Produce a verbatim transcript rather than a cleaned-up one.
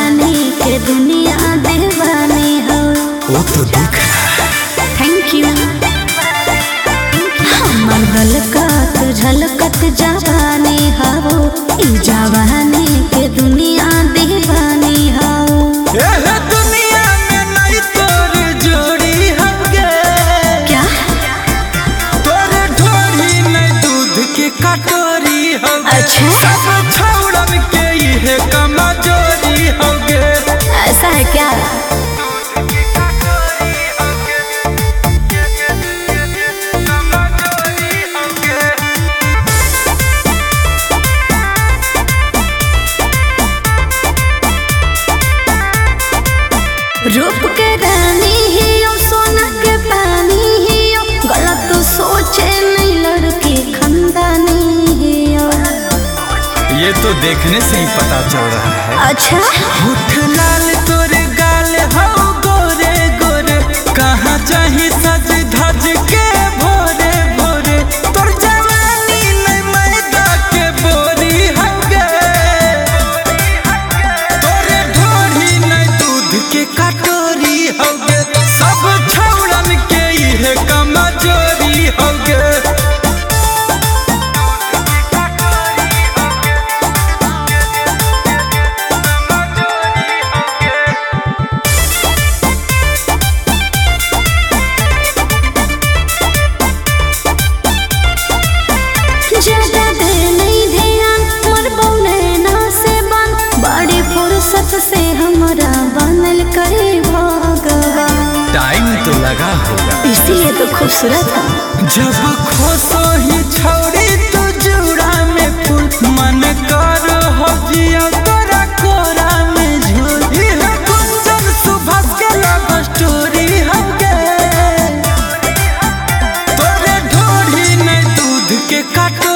जवानी के दुनिया दीवानी हो। वो तो दिख थैंक यू। हमर गलकत झलकत जवानी हो, ई जवानी के दुनिया दीवानी हो। ए दुनिया में नहीं तोर जोड़ी होगे। क्या तोर ढोरी नहीं दूध की कटोरी होगे। अच्छा सब छौड़न के ये कमजोरी होगे। ऐसा है क्या? रूप के रानी ही हो, सोना के पानी ही हो, गलत तो सोचे नहीं लड़की खंदानी ही हो। ये तो देखने से ही पता चल रहा है। अच्छा होठ लाल तोरे गाल हो गोरे गोरे, कहाँ चाही सज धज के भोरे भोरे। तोर जवानी नहीं मैदा के बोरी होगे। तोरे ढोरी नहीं दूध के कटोरी होगे। सब छौड़न के ये कमजोरी होगे। ज्यादा दे नहीं ध्यान मर बौने ना से बन, बड़ी फुर्सत से हमरा बनल करे भगवान। टाइम तो लगा होगा, इसलिए तो खूबसूरत है। जब खोसो ही छौड़ी तू जुड़ा में फूल, मन कर हो जिया तोरा कोरा में झूल। यह कुंजन सुबह के लव स्टोरी होगे। तोरे ढोरी नहीं दूध के कटोरी